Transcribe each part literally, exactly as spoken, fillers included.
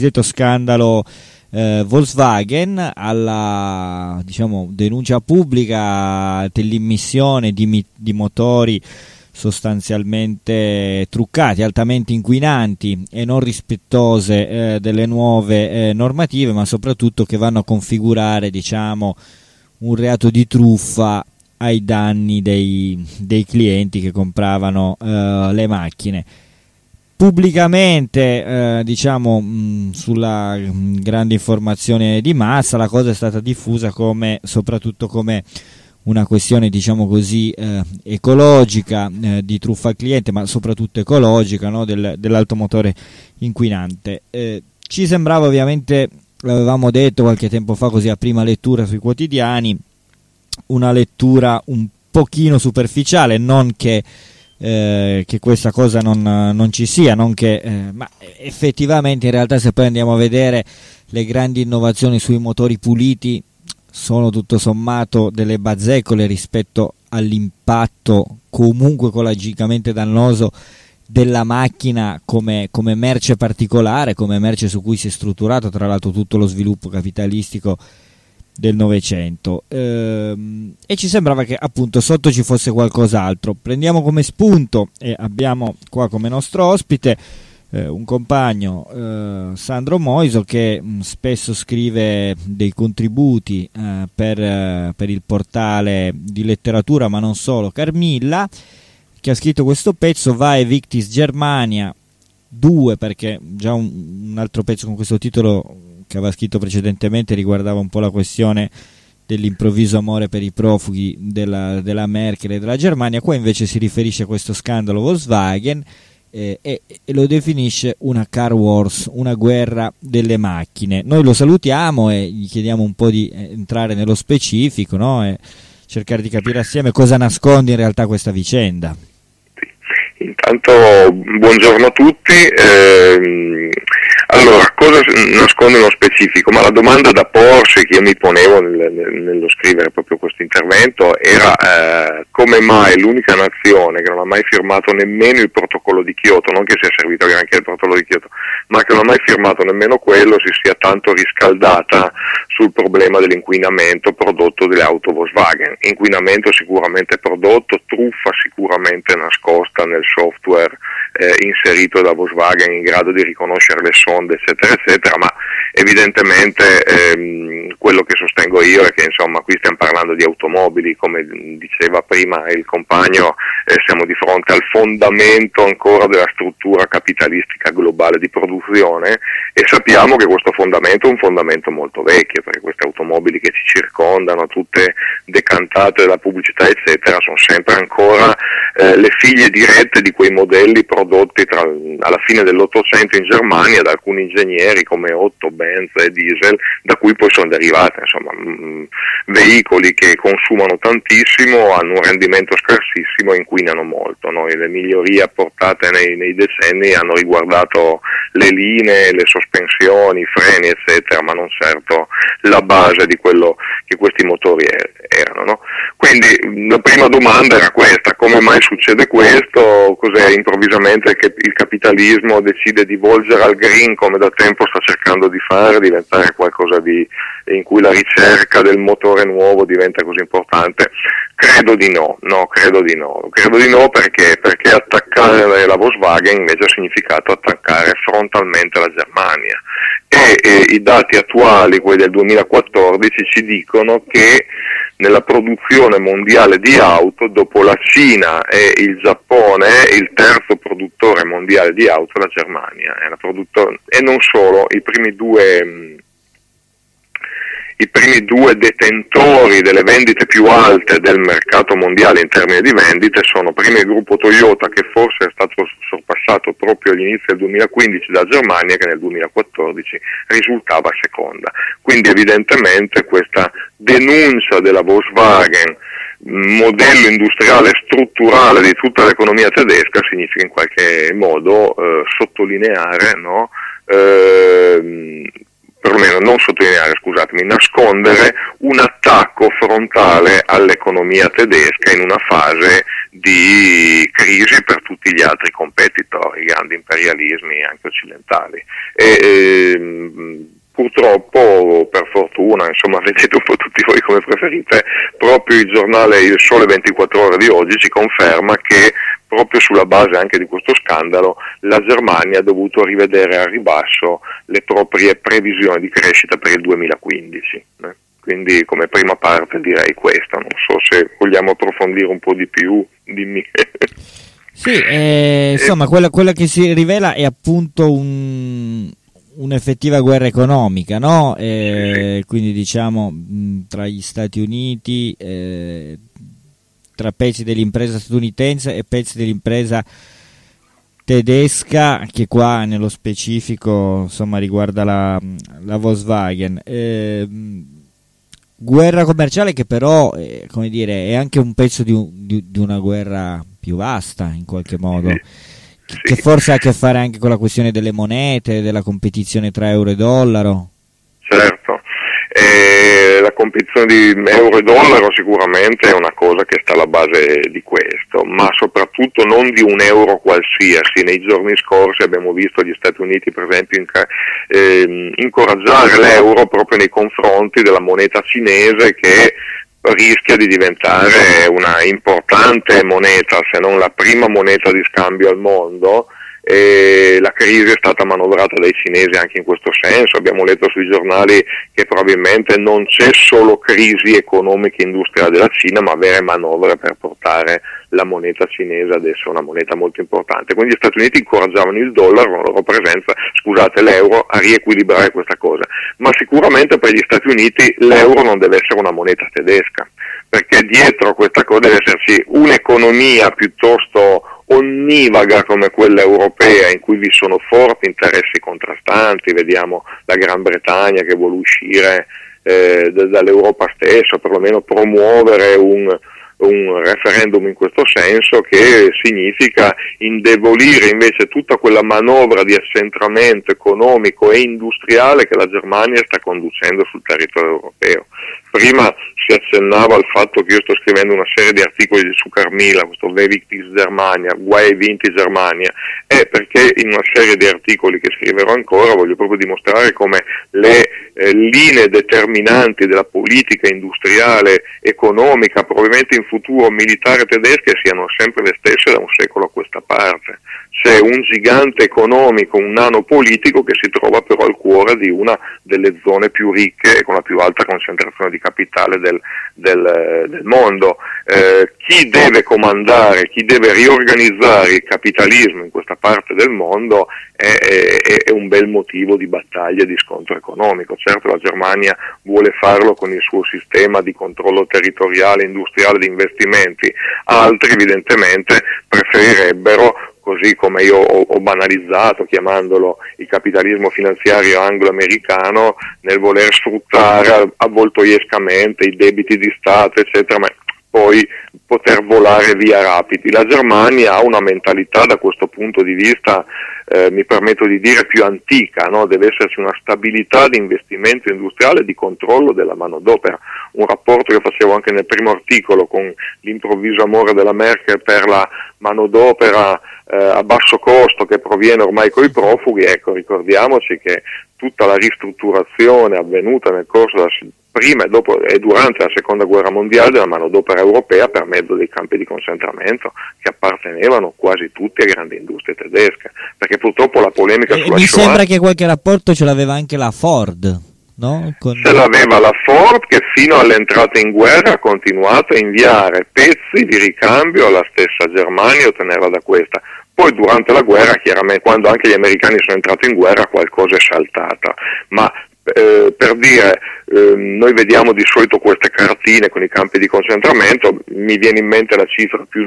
cosiddetto scandalo eh, Volkswagen, alla diciamo denuncia pubblica dell'immissione di, di motori sostanzialmente truccati, altamente inquinanti e non rispettose eh, delle nuove eh, normative, ma soprattutto che vanno a configurare diciamo un reato di truffa ai danni dei, dei clienti che compravano eh, le macchine. Pubblicamente, eh, diciamo, mh, sulla mh, grande informazione di massa, la cosa è stata diffusa come, soprattutto come una questione, diciamo così, eh, ecologica, eh, di truffa al cliente, ma soprattutto ecologica, no? Del, dell'automotore inquinante. Eh, ci sembrava ovviamente, l'avevamo detto qualche tempo fa, così a prima lettura sui quotidiani, una lettura un pochino superficiale, non che Eh, che questa cosa non, non ci sia, non che, eh, ma effettivamente in realtà se poi andiamo a vedere le grandi innovazioni sui motori puliti sono tutto sommato delle bazzecole rispetto all'impatto comunque ecologicamente dannoso della macchina come, come merce particolare, come merce su cui si è strutturato tra l'altro tutto lo sviluppo capitalistico del Novecento, ehm, e ci sembrava che appunto sotto ci fosse qualcos'altro. Prendiamo come spunto, e abbiamo qua come nostro ospite eh, un compagno, eh, Sandro Moiso, che mh, spesso scrive dei contributi eh, per, eh, per il portale di letteratura, ma non solo, Carmilla, che ha scritto questo pezzo, Vae Victis Germania due, perché già un, un altro pezzo con questo titolo che aveva scritto precedentemente riguardava un po' la questione dell'improvviso amore per i profughi della, della Merkel e della Germania. Qua invece si riferisce a questo scandalo Volkswagen eh, e, e lo definisce una car wars, una guerra delle macchine. Noi lo salutiamo e gli chiediamo un po' di entrare nello specifico, no? E cercare di capire assieme cosa nasconde in realtà questa vicenda. Intanto buongiorno a tutti. Eh, allora, cosa nasconde nello specifico? Ma la domanda da porsi che io mi ponevo nel, nello scrivere proprio questo intervento era eh, come mai l'unica nazione che non ha mai firmato nemmeno il protocollo di Kyoto, non che sia servito neanche il protocollo di Kyoto, ma che non ha mai firmato nemmeno quello, si sia tanto riscaldata sul problema dell'inquinamento prodotto dalle auto Volkswagen. Inquinamento sicuramente prodotto, truffa sicuramente nascosta nel software eh, inserito da Volkswagen in grado di riconoscere le sonde eccetera eccetera, ma evidentemente ehm, quello che sostengo io è che insomma qui stiamo parlando di automobili, come diceva prima il compagno, eh, siamo di fronte al fondamento ancora della struttura capitalistica globale di produzione e sappiamo che questo fondamento è un fondamento molto vecchio, perché queste automobili che ci circondano, tutte decantate dalla pubblicità eccetera, sono sempre ancora eh, le figlie dirette di quei modelli prodotti tra, alla fine dell'Ottocento in Germania da alcuni ingegneri come Otto, Benz e Diesel, da cui poi sono derivate insomma mh, veicoli che consumano tantissimo, hanno un rendimento scarsissimo e inquinano molto, no? E le migliorie apportate nei, nei decenni hanno riguardato le linee, le sospensioni, i freni eccetera, ma non certo la base di quello che questi motori erano, no? Quindi la prima domanda era questa: come mai succede questo? Cos'è improvvisamente che il capitalismo decide di volgere al green, come da tempo sta cercando di fare, diventare qualcosa di in cui la ricerca del motore nuovo diventa così importante? Credo di no, no, credo di no, credo di no perché, perché attaccare la Volkswagen invece ha significato attaccare frontalmente la Germania e, e i dati attuali, quelli del duemilaquattordici, ci dicono che nella produzione mondiale di auto, dopo la Cina e il Giappone, il terzo produttore mondiale di auto è la Germania, è la produttore, e non solo, i primi due i primi due detentori delle vendite più alte del mercato mondiale in termini di vendite sono prima il gruppo Toyota, che forse è stato sorpassato proprio all'inizio del duemilaquindici da Germania, che nel duemilaquattordici risultava seconda. Quindi evidentemente questa denuncia della Volkswagen, modello industriale strutturale di tutta l'economia tedesca, significa in qualche modo eh, sottolineare, no? Eh, perlomeno non sottolineare, scusatemi, nascondere un attacco frontale all'economia tedesca in una fase di crisi per tutti gli altri competitor, i grandi imperialismi anche occidentali. E, ehm, purtroppo, per fortuna, insomma, vedete un po' tutti voi come preferite, proprio il giornale Il Sole ventiquattro Ore di oggi ci conferma che proprio sulla base anche di questo scandalo la Germania ha dovuto rivedere a ribasso le proprie previsioni di crescita per il duemilaquindici. Eh? Quindi come prima parte direi questo, non so se vogliamo approfondire un po' di più, dimmi. Sì, eh, insomma, quella, quella che si rivela è appunto un... un'effettiva guerra economica, no? Eh, sì. Quindi diciamo mh, tra gli Stati Uniti, eh, tra pezzi dell'impresa statunitense e pezzi dell'impresa tedesca, che qua nello specifico insomma riguarda la, la Volkswagen. Eh, guerra commerciale che però eh, come dire, è anche un pezzo di, un, di, di una guerra più vasta in qualche modo. Sì. Che forse ha a che fare anche con la questione delle monete, della competizione tra euro e dollaro. Certo, eh, la competizione di euro e dollaro sicuramente è una cosa che sta alla base di questo, ma soprattutto non di un euro qualsiasi. Nei giorni scorsi abbiamo visto gli Stati Uniti per esempio inca- eh, incoraggiare l'euro proprio nei confronti della moneta cinese, che rischia di diventare una importante moneta, se non la prima moneta di scambio al mondo, e la crisi è stata manovrata dai cinesi anche in questo senso. Abbiamo letto sui giornali che probabilmente non c'è solo crisi economica e industriale della Cina, ma vere manovre per portare la moneta cinese ad essere una moneta molto importante. Quindi gli Stati Uniti incoraggiavano il dollaro, la loro presenza, scusate, l'euro, a riequilibrare questa cosa. Ma sicuramente per gli Stati Uniti l'euro non deve essere una moneta tedesca, perché dietro questa cosa deve esserci un'economia piuttosto onnivaga come quella europea, in cui vi sono forti interessi contrastanti. Vediamo la Gran Bretagna che vuole uscire eh, dall'Europa stessa, o perlomeno promuovere un, un referendum in questo senso, che significa indebolire invece tutta quella manovra di accentramento economico e industriale che la Germania sta conducendo sul territorio europeo. Prima si accennava al fatto che io sto scrivendo una serie di articoli su Carmila, questo Wer Germania, guai ai vinti Germania, è perché in una serie di articoli che scriverò ancora voglio proprio dimostrare come le eh, linee determinanti della politica industriale, economica, probabilmente in futuro militare tedesche, siano sempre le stesse da un secolo a questa parte. C'è un gigante economico, un nano politico che si trova però al cuore di una delle zone più ricche e con la più alta concentrazione di capitale del, del, del mondo. Eh, chi deve comandare, chi deve riorganizzare il capitalismo in questa parte del mondo è, è, è un bel motivo di battaglia e di scontro economico. Certo, la Germania vuole farlo con il suo sistema di controllo territoriale, industriale, di investimenti. Altri evidentemente preferirebbero, così come io ho, ho banalizzato chiamandolo il capitalismo finanziario anglo-americano, nel voler sfruttare avvoltoiescamente i debiti di Stato, eccetera, ma poi poter volare via rapidi. La Germania ha una mentalità da questo punto di vista, eh, mi permetto di dire, più antica, no? Deve esserci una stabilità di investimento industriale e di controllo della manodopera. Un rapporto che facevo anche nel primo articolo con l'improvviso amore della Merkel per la manodopera eh, a basso costo che proviene ormai coi profughi. Ecco, ricordiamoci che tutta la ristrutturazione avvenuta nel corso della prima e, dopo, e durante la seconda guerra mondiale della manodopera europea per mezzo dei campi di concentramento che appartenevano quasi tutti a grandi industrie tedesche, perché purtroppo la polemica eh, sulla mi Shoah, sembra che qualche rapporto ce l'aveva anche la Ford, no? Con... ce l'aveva la Ford, che fino all'entrata in guerra ha continuato a inviare pezzi di ricambio alla stessa Germania e ottenerla da questa. Poi durante la guerra, chiaramente, quando anche gli americani sono entrati in guerra, qualcosa è saltata, ma Eh, per dire, eh, noi vediamo di solito queste cartine con i campi di concentramento, mi viene in mente la cifra più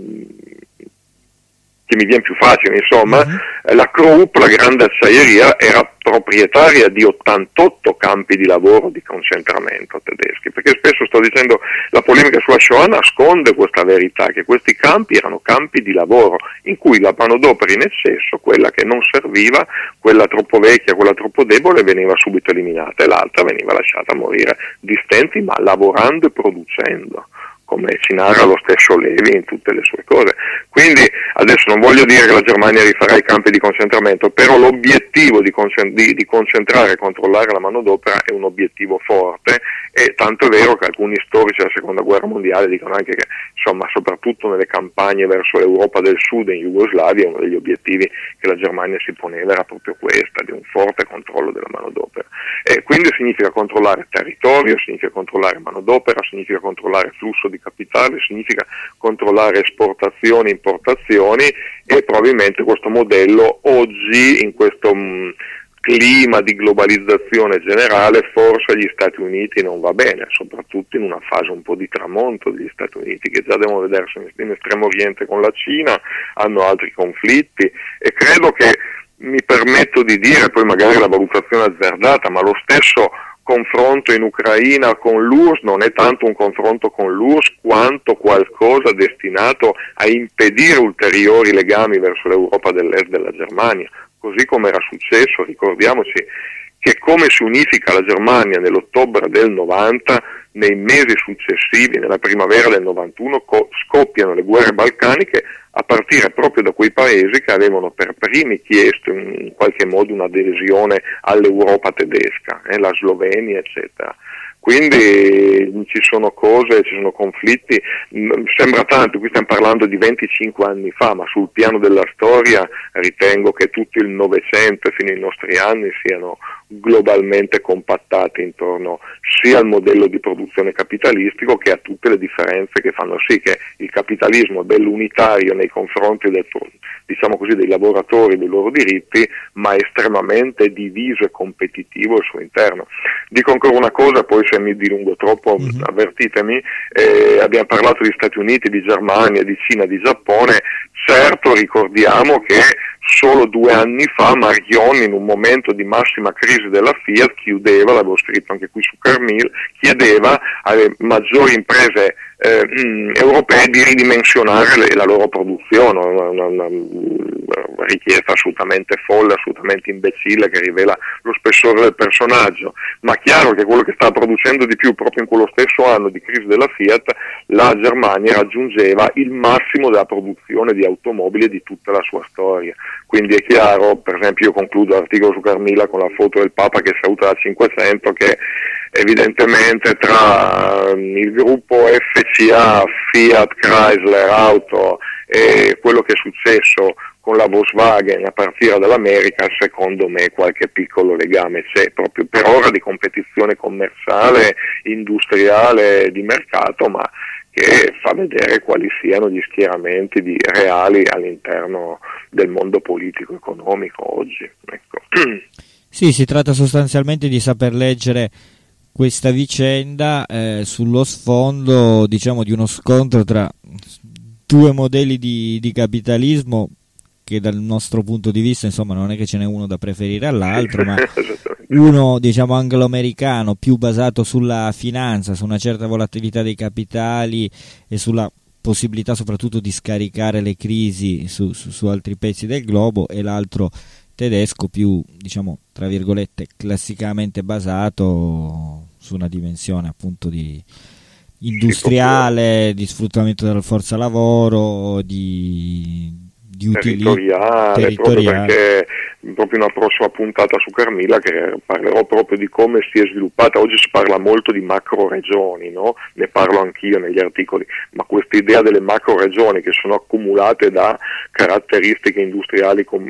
che mi viene più facile, insomma, uh-huh. La Krupp, la grande acciaieria, era proprietaria di ottantotto campi di lavoro di concentramento tedeschi, perché spesso sto dicendo la polemica sulla Shoah nasconde questa verità, che questi campi erano campi di lavoro in cui la manodopera in eccesso, quella che non serviva, quella troppo vecchia, quella troppo debole, veniva subito eliminata e l'altra veniva lasciata morire di stenti, ma lavorando e producendo, come ci narra lo stesso Levi in tutte le sue cose. Quindi adesso non voglio dire che la Germania rifarà i campi di concentramento, però l'obiettivo di, concent- di, di concentrare e controllare la manodopera è un obiettivo forte, e tanto è vero che alcuni storici della seconda guerra mondiale dicono anche che, insomma, soprattutto nelle campagne verso l'Europa del Sud e in Jugoslavia, uno degli obiettivi che la Germania si poneva era proprio questa, di un forte controllo della manodopera. E quindi significa controllare territorio, significa controllare manodopera, significa controllare flusso di capitale, significa controllare esportazioni, importazioni, e probabilmente questo modello oggi, in questo mh, clima di globalizzazione generale, forse agli Stati Uniti non va bene, soprattutto in una fase un po' di tramonto degli Stati Uniti, che già devono vedersi in Estremo Oriente con la Cina, hanno altri conflitti, e credo che, mi permetto di dire, poi magari la valutazione azzardata, ma lo stesso confronto in Ucraina con l'U R S S non è tanto un confronto con l'U R S S quanto qualcosa destinato a impedire ulteriori legami verso l'Europa dell'Est della Germania, così come era successo, ricordiamoci che come si unifica la Germania nell'ottobre del novanta, nei mesi successivi, nella primavera del novantuno, co- scoppiano le guerre balcaniche, a partire proprio da quei paesi che avevano per primi chiesto in qualche modo un'adesione all'Europa tedesca, eh, la Slovenia, eccetera. Quindi ci sono cose, ci sono conflitti, sembra tanto, qui stiamo parlando di venticinque anni fa, ma sul piano della storia ritengo che tutto il Novecento e fino ai nostri anni siano globalmente compattati intorno sia al modello di produzione capitalistico che a tutte le differenze che fanno sì che il capitalismo è bello unitario nei confronti del, diciamo così, dei lavoratori, dei loro diritti, ma è estremamente diviso e competitivo al suo interno. Dico ancora una cosa, poi se mi dilungo troppo mm-hmm. avvertitemi, eh, abbiamo parlato di Stati Uniti, di Germania, di Cina, di Giappone. Certo, ricordiamo che solo due anni fa Marion, in un momento di massima crisi della Fiat, chiudeva, l'avevo scritto anche qui su Carmil, chiedeva alle maggiori imprese eh, mh, europee di ridimensionare le, la loro produzione, una, una, una richiesta assolutamente folle, assolutamente imbecille, che rivela lo spessore del personaggio, ma chiaro che quello che sta producendo di più proprio in quello stesso anno di crisi della Fiat, la Germania raggiungeva il massimo della produzione di automobili di tutta la sua storia. Quindi è chiaro, per esempio io concludo l'articolo su Carmilla con la foto del Papa che saluta la cinquecento, che evidentemente tra il gruppo F C A, Fiat, Chrysler, Auto e quello che è successo con la Volkswagen a partire dall'America, secondo me qualche piccolo legame c'è, proprio per ora di competizione commerciale, industriale, di mercato, ma che fa vedere quali siano gli schieramenti di, reali all'interno del mondo politico-economico oggi. Ecco. Sì, si tratta sostanzialmente di saper leggere questa vicenda eh, sullo sfondo, diciamo, di uno scontro tra due modelli di, di capitalismo che dal nostro punto di vista, insomma, non è che ce n'è uno da preferire all'altro, ma uno, diciamo, anglo-americano, più basato sulla finanza, su una certa volatilità dei capitali e sulla possibilità soprattutto di scaricare le crisi su, su, su altri pezzi del globo, e l'altro tedesco più, diciamo, tra virgolette, classicamente basato su una dimensione appunto di industriale, di sfruttamento della forza lavoro, di di territoriale, territoriale, proprio perché proprio in una prossima puntata su Carmilla che parlerò proprio di come si è sviluppata. Oggi si parla molto di macro regioni, no? Ne parlo anch'io negli articoli, ma questa idea delle macro regioni che sono accumulate da caratteristiche industriali, com-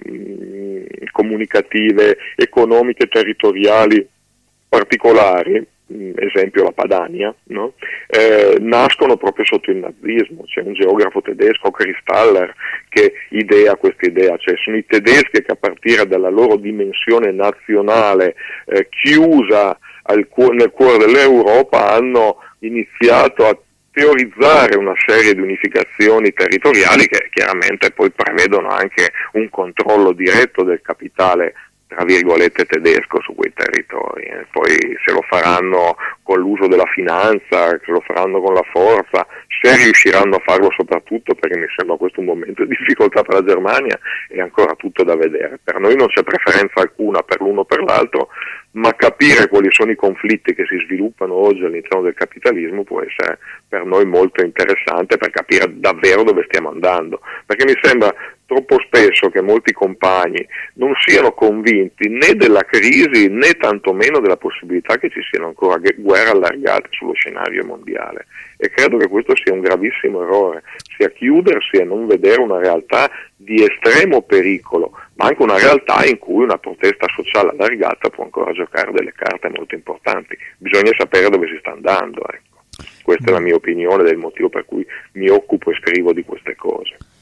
comunicative, economiche, territoriali particolari, esempio la Padania, no? eh, nascono proprio sotto il nazismo. C'è un geografo tedesco, Kristaller, che idea questa idea, cioè sono i tedeschi che a partire dalla loro dimensione nazionale eh, chiusa al cu- nel cuore dell'Europa hanno iniziato a teorizzare una serie di unificazioni territoriali che chiaramente poi prevedono anche un controllo diretto del capitale tra virgolette tedesco su quei territori, eh. Poi se lo faranno con l'uso della finanza, se lo faranno con la forza, se riusciranno a farlo soprattutto, perché mi sembra questo un momento di difficoltà per la Germania, è ancora tutto da vedere. Per noi non c'è preferenza alcuna per l'uno o per l'altro, ma capire quali sono i conflitti che si sviluppano oggi all'interno del capitalismo può essere per noi molto interessante per capire davvero dove stiamo andando, perché mi sembra troppo spesso che molti compagni non siano convinti né della crisi né tantomeno della possibilità che ci siano ancora guerre allargate sullo scenario mondiale, e credo che questo sia un gravissimo errore, sia chiudersi e non vedere una realtà di estremo pericolo, ma anche una realtà in cui una protesta sociale allargata può ancora giocare delle carte molto importanti. Bisogna sapere dove si sta andando, ecco. Questa è la mia opinione, del motivo per cui mi occupo e scrivo di queste cose.